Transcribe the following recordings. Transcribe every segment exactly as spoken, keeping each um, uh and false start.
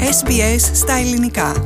ες μπι ες στα ελληνικά.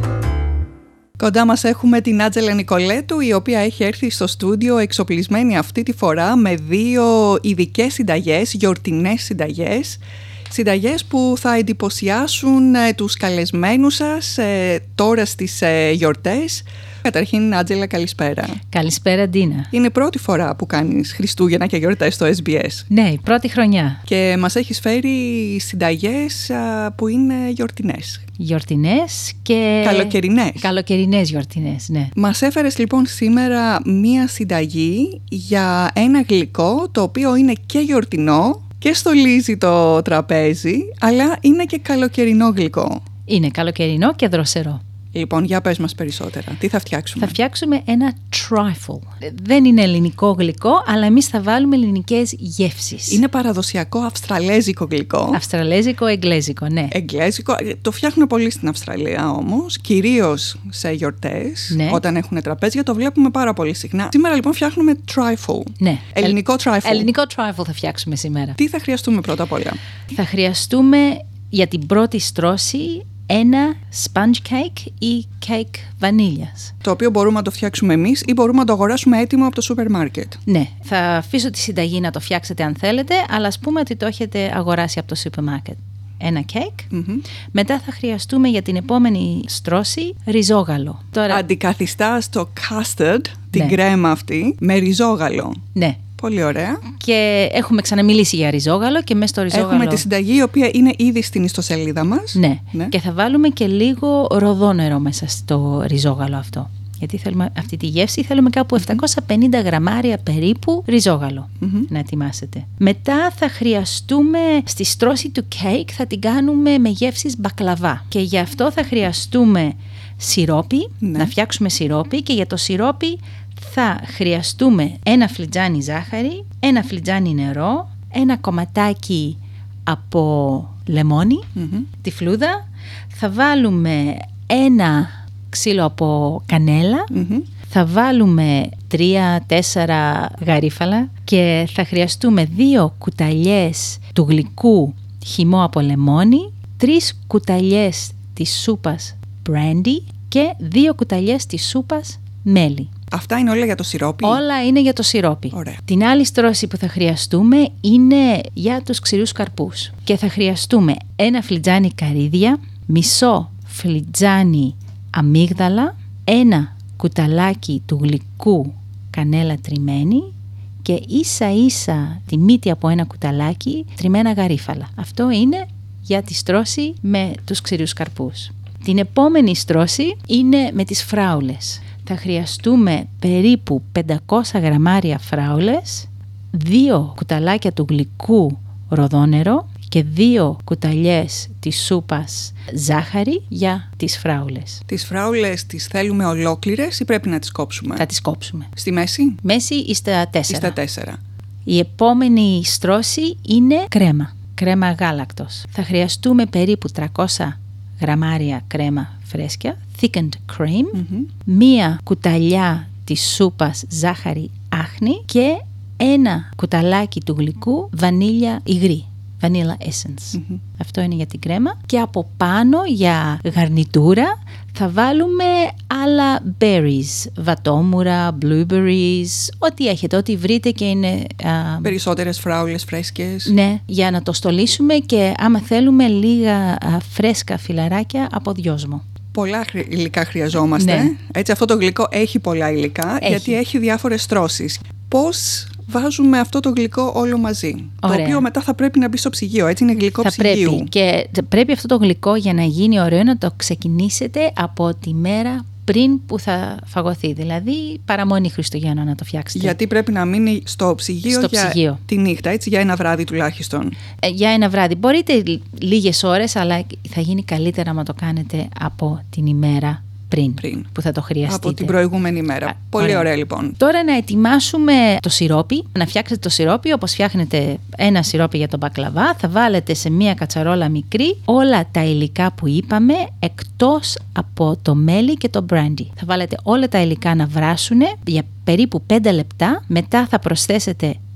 Κοντά μας έχουμε την Άντζελα Νικολέτου, η οποία έχει έρθει στο στούντιο εξοπλισμένη αυτή τη φορά με δύο ειδικές συνταγές, γιορτινές συνταγές. Συνταγές που θα εντυπωσιάσουν ε, τους καλεσμένους σας ε, τώρα στις ε, γιορτές. Καταρχήν, Άντζελα, καλησπέρα. Καλησπέρα, Ντίνα. Είναι η πρώτη φορά που κάνεις Χριστούγεννα και γιορτές στο ες μπι ες. Ναι, η πρώτη χρονιά. Και μας έχεις φέρει συνταγές α, που είναι γιορτινές. Γιορτινές και... Καλοκαιρινές. Καλοκαιρινές γιορτινές, ναι. Μας έφερες λοιπόν σήμερα μία συνταγή για ένα γλυκό το οποίο είναι και γιορτινό και στολίζει το τραπέζι, αλλά είναι και καλοκαιρινό γλυκό. Είναι καλοκαιρινό και δροσερό. Λοιπόν, για πες μας περισσότερα. Τι θα φτιάξουμε? Θα φτιάξουμε ένα trifle. Δεν είναι ελληνικό γλυκό, αλλά εμείς θα βάλουμε ελληνικές γεύσεις. Είναι παραδοσιακό αυστραλέζικο γλυκό. Αυστραλέζικο, εγγλέζικο, ναι. Εγγλέζικο. Το φτιάχνουν πολύ στην Αυστραλία όμως, κυρίως σε γιορτές, ναι. Όταν έχουν τραπέζια, το βλέπουμε πάρα πολύ συχνά. Σήμερα λοιπόν φτιάχνουμε trifle. Ναι. Ελληνικό trifle. Ελληνικό trifle θα φτιάξουμε σήμερα. Τι θα χρειαστούμε πρώτα απ' όλα? Θα χρειαστούμε για την πρώτη στρώση ένα sponge cake ή cake βανίλιας. Το οποίο μπορούμε να το φτιάξουμε εμείς ή μπορούμε να το αγοράσουμε έτοιμο από το σούπερ μάρκετ. Ναι, θα αφήσω τη συνταγή να το φτιάξετε αν θέλετε, αλλά ας πούμε ότι το έχετε αγοράσει από το σούπερ μάρκετ. Ένα cake. Mm-hmm. Μετά θα χρειαστούμε για την επόμενη στρώση ριζόγαλο. Τώρα... Αντικαθιστά στο custard, την ναι. κρέμα αυτή, με ριζόγαλο. Ναι. Πολύ ωραία. Και έχουμε ξαναμιλήσει για ριζόγαλο και μέσα στο ριζόγαλο... Έχουμε τη συνταγή η οποία είναι ήδη στην ιστοσελίδα μας. Ναι. ναι. Και θα βάλουμε και λίγο ροδόνερο μέσα στο ριζόγαλο αυτό. Γιατί θέλουμε αυτή τη γεύση, θέλουμε κάπου επτακόσια πενήντα γραμμάρια περίπου ριζόγαλο mm-hmm. να ετοιμάσετε. Μετά θα χρειαστούμε στη στρώση του κέικ, θα την κάνουμε με γεύσεις μπακλαβά. Και γι' αυτό θα χρειαστούμε σιρόπι, ναι. να φτιάξουμε σιρόπι, και για το σιρόπι θα χρειαστούμε ένα φλιτζάνι ζάχαρη, ένα φλιτζάνι νερό, ένα κομματάκι από λεμόνι, mm-hmm. τη φλούδα. Θα βάλουμε ένα ξύλο από κανέλα, mm-hmm. θα βάλουμε τρία τέσσερα γαρίφαλα και θα χρειαστούμε δύο κουταλιές του γλυκού χυμό από λεμόνι, τρεις κουταλιές της σούπας brandy και δύο κουταλιές της σούπας μέλι. Αυτά είναι όλα για το σιρόπι? Όλα είναι για το σιρόπι. Ωραία. Την άλλη στρώση που θα χρειαστούμε είναι για τους ξηρούς καρπούς. Και θα χρειαστούμε ένα φλιτζάνι καρύδια, μισό φλιτζάνι αμύγδαλα, ένα κουταλάκι του γλυκού κανέλα τριμμένη και ίσα ίσα τη μύτη από ένα κουταλάκι τριμμένα γαρίφαλα. Αυτό είναι για τη στρώση με τους ξηρούς καρπούς. Την επόμενη στρώση είναι με τις φράουλες. Θα χρειαστούμε περίπου πεντακόσια γραμμάρια φράουλες, δύο κουταλάκια του γλυκού ροδόνερο και δύο κουταλιές της σούπας ζάχαρη για τις φράουλες. Τις φράουλες τις θέλουμε ολόκληρες ή πρέπει να τις κόψουμε? Θα τις κόψουμε. Στη μέση? Μέση ή στα τέσσερα. Ή στα τέσσερα. Η επόμενη στρώση είναι κρέμα. Κρέμα γάλακτος. Θα χρειαστούμε περίπου τριακόσια γραμμάρια κρέμα φρέσκια, thickened cream, mm-hmm. μία κουταλιά της σούπας ζάχαρη άχνη και ένα κουταλάκι του γλυκού βανίλια υγρή, vanilla essence. Mm-hmm. Αυτό είναι για την κρέμα. Και από πάνω για γαρνιτούρα θα βάλουμε άλλα berries, βατόμουρα, blueberries, ό,τι έχετε, ό,τι βρείτε και είναι... Α, περισσότερες φράουλες φρέσκες. Ναι, για να το στολίσουμε και άμα θέλουμε λίγα α, φρέσκα φιλαράκια από δυόσμο. Πολλά υλικά χρειαζόμαστε. Ναι. Έτσι, αυτό το γλυκό έχει πολλά υλικά, έχει. γιατί έχει διάφορες στρώσεις. Πώς βάζουμε αυτό το γλυκό όλο μαζί? Ωραία. Το οποίο μετά θα πρέπει να μπει στο ψυγείο. Έτσι, είναι γλυκό θα ψυγείου. Πρέπει. Και πρέπει αυτό το γλυκό, για να γίνει ωραίο, να το ξεκινήσετε από τη μέρα πριν που θα φαγωθεί. Δηλαδή παραμονή Χριστουγέννων να το φτιάξετε. Γιατί πρέπει να μείνει στο ψυγείο, στο για ψυγείο. τη νύχτα, έτσι, για ένα βράδυ τουλάχιστον. Ε, για ένα βράδυ. Μπορείτε λίγες ώρες, αλλά θα γίνει καλύτερα να το κάνετε από την ημέρα πριν, πριν που θα το χρειαστείτε. Από την προηγούμενη μέρα. Α, Πολύ ωραία. ωραία λοιπόν. Τώρα να ετοιμάσουμε το σιρόπι. Να φτιάξετε το σιρόπι όπως φτιάχνετε ένα σιρόπι για τον μπακλαβά. Θα βάλετε σε μία κατσαρόλα μικρή όλα τα υλικά που είπαμε, εκτός από το μέλι και το brandy. Θα βάλετε όλα τα υλικά να βράσουν για περίπου πέντε λεπτά. Μετά θα προσθέσετε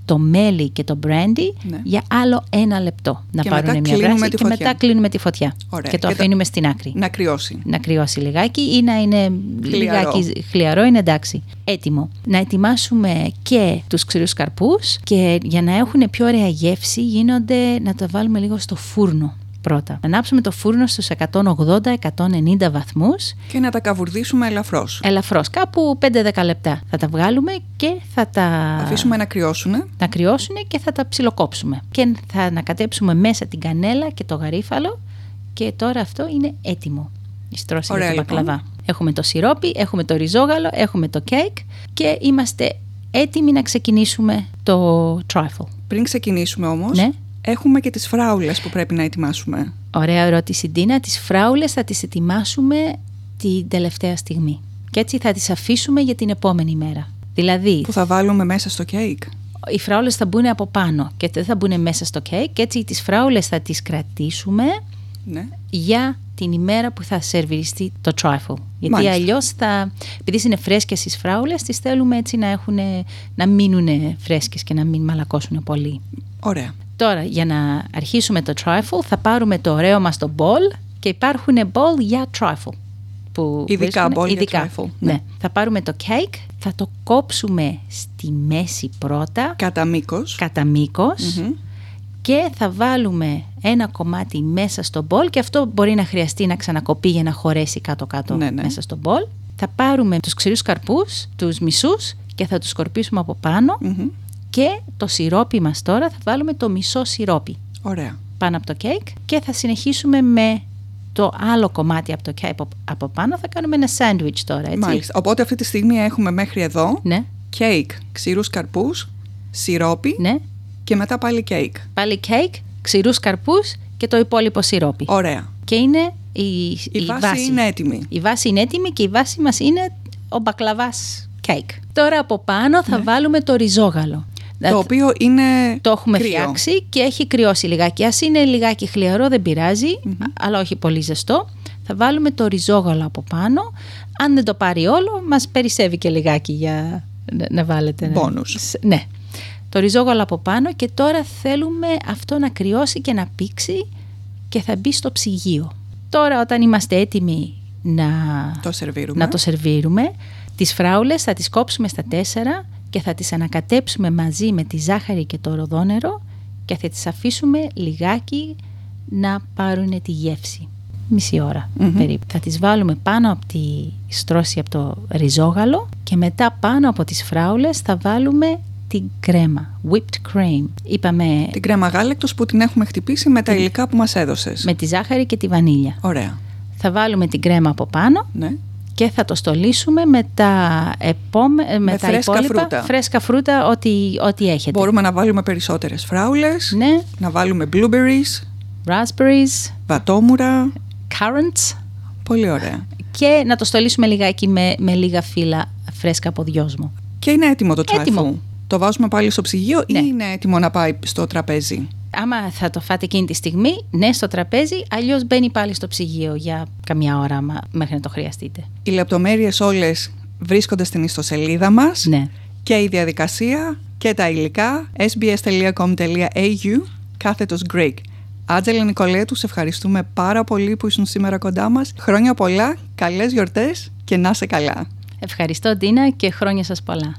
το μέλι και το brandy ναι. για άλλο ένα λεπτό. Να και πάρουν μια βράση και μετά κλείνουμε τη φωτιά. Ωραία. Και το και αφήνουμε τα... στην άκρη. Να κρυώσει. Να κρυώσει λιγάκι ή να είναι χλιαρό. λιγάκι χλιαρό, είναι εντάξει. Έτοιμο. Να ετοιμάσουμε και τους ξηρούς καρπούς και για να έχουν πιο ωραία γεύση γίνονται να τα βάλουμε λίγο στο φούρνο. Πρώτα. Να ανάψουμε το φούρνο στους εκατόν ογδόντα με εκατόν ενενήντα βαθμούς. Και να τα καβουρδίσουμε ελαφρώς. Ελαφρώς. Κάπου πέντε με δέκα λεπτά. Θα τα βγάλουμε και θα τα αφήσουμε να κρυώσουν. Να κρυώσουν και θα τα ψιλοκόψουμε. Και θα ανακατέψουμε μέσα την κανέλα και το γαρίφαλο. Και τώρα αυτό είναι έτοιμο. Η στρώση για το μπακλαβά. Λοιπόν. Έχουμε το σιρόπι, έχουμε το ριζόγαλο, έχουμε το κέικ και είμαστε έτοιμοι να ξεκινήσουμε το trifle. Πριν ξεκινήσουμε όμως, ναι. έχουμε και τις φράουλες που πρέπει να ετοιμάσουμε. Ωραία ερώτηση, Ντίνα. Τις φράουλες θα τις ετοιμάσουμε την τελευταία στιγμή. Και έτσι θα τις αφήσουμε για την επόμενη μέρα. Δηλαδή, που θα βάλουμε μέσα στο κέικ. Οι φράουλες θα μπουν από πάνω και δεν θα μπουν μέσα στο κέικ. Και έτσι τις φράουλες θα τις κρατήσουμε ναι. για την ημέρα που θα σερβιριστεί το trifle. Γιατί Μάλιστα. αλλιώς θα, επειδή είναι φρέσκες τις φράουλες, τις θέλουμε έτσι να, έχουνε, να μείνουν φρέσκες και να μην μαλακώσουν πολύ. Ωραία. Τώρα, για να αρχίσουμε το trifle, θα πάρουμε το ωραίο μας το bowl και υπάρχουν bowl για trifle. Που ειδικά bowl ειδικά. για trifle. Ναι. Ναι. Θα πάρουμε το cake, θα το κόψουμε στη μέση πρώτα. Κατά μήκος. Κατά μήκος. Mm-hmm. Και θα βάλουμε ένα κομμάτι μέσα στο μπολ και αυτό μπορεί να χρειαστεί να ξανακοπεί για να χωρέσει κάτω-κάτω ναι, ναι. μέσα στο μπολ. Θα πάρουμε τους ξηρούς καρπούς, τους μισούς και θα τους σκορπίσουμε από πάνω mm-hmm. και το σιρόπι μας τώρα θα βάλουμε το μισό σιρόπι. Ωραία. Πάνω από το κέικ και θα συνεχίσουμε με το άλλο κομμάτι από το κέικ από πάνω. Θα κάνουμε ένα σάντουιτς τώρα, έτσι. Μάλιστα. Οπότε αυτή τη στιγμή έχουμε μέχρι εδώ ναι. κέικ, ξηρούς καρπούς, σιρόπι. Ναι. Και μετά πάλι κέικ. Πάλι κέικ, ξηρούς καρπούς και το υπόλοιπο σιρόπι. Ωραία. Και είναι η, η, η βάση, βάση. είναι έτοιμη. Η βάση είναι έτοιμη και η βάση μας είναι ο μπακλαβάς κέικ. Τώρα από πάνω θα ναι. βάλουμε το ριζόγαλο. Το οποίο είναι το έχουμε κρύο. φτιάξει και έχει κρυώσει λιγάκι. Ας είναι λιγάκι χλιαρό δεν πειράζει, mm-hmm. αλλά όχι πολύ ζεστό. Θα βάλουμε το ριζόγαλο από πάνω. Αν δεν το πάρει όλο, μας περισσεύει και λιγάκι για να, να βάλετε. Μπόνους. Ναι. Το ριζόγαλο από πάνω και τώρα θέλουμε αυτό να κρυώσει και να πήξει και θα μπει στο ψυγείο. Τώρα όταν είμαστε έτοιμοι να το σερβίρουμε, να το σερβίρουμε τις φράουλες θα τις κόψουμε στα τέσσερα και θα τις ανακατέψουμε μαζί με τη ζάχαρη και το ροδόνερο και θα τις αφήσουμε λιγάκι να πάρουν τη γεύση. Μισή ώρα mm-hmm. περίπου. Θα τις βάλουμε πάνω από τη στρώση από το ριζόγαλο και μετά πάνω από τις φράουλες θα βάλουμε την κρέμα, whipped cream. Είπαμε, την κρέμα γάλακτος που την έχουμε χτυπήσει με τα την... υλικά που μας έδωσες. Με τη ζάχαρη και τη βανίλια. Ωραία. Θα βάλουμε την κρέμα από πάνω ναι. και θα το στολίσουμε με τα, επόμε... με με τα φρέσκα υπόλοιπα φρούτα. Φρέσκα φρούτα, ό,τι, ό,τι έχετε. Μπορούμε να βάλουμε περισσότερες φράουλες, ναι. να βάλουμε blueberries, raspberries, βατόμουρα, currants. Πολύ ωραία. Και να το στολίσουμε λιγάκι με, με λίγα φύλλα φρέσκα από δυόσμο. Και είναι έτοιμο το trifle. Έτοιμο. Το βάζουμε πάλι στο ψυγείο ναι. ή είναι έτοιμο να πάει στο τραπέζι? Άμα θα το φάτε εκείνη τη στιγμή, ναι, στο τραπέζι, αλλιώς μπαίνει πάλι στο ψυγείο για καμιά ώρα μέχρι να το χρειαστείτε. Οι λεπτομέρειες όλες βρίσκονται στην ιστοσελίδα μας ναι. και η διαδικασία και τα υλικά ες μπι ες τελεία κομ τελεία έι γιου κάθετος Greek. Άντζελα Νικολέτου, σε ευχαριστούμε πάρα πολύ που ήσουν σήμερα κοντά μας. Χρόνια πολλά, καλές γιορτές και να είσαι καλά. Ευχαριστώ Ντίνα και χρόνια σας πολλά.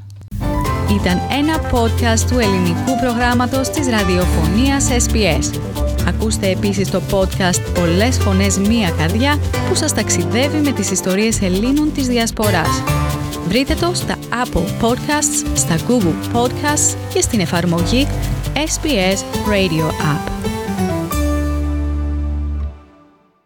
Ήταν ένα podcast του ελληνικού προγράμματος της ραδιοφωνίας ες μπι ες. Ακούστε επίσης το podcast «Πολλές φωνές, μία καρδιά» που σας ταξιδεύει με τις ιστορίες Ελλήνων της Διασποράς. Βρείτε το στα Apple Podcasts, στα Google Podcasts και στην εφαρμογή ες μπι ες Radio App.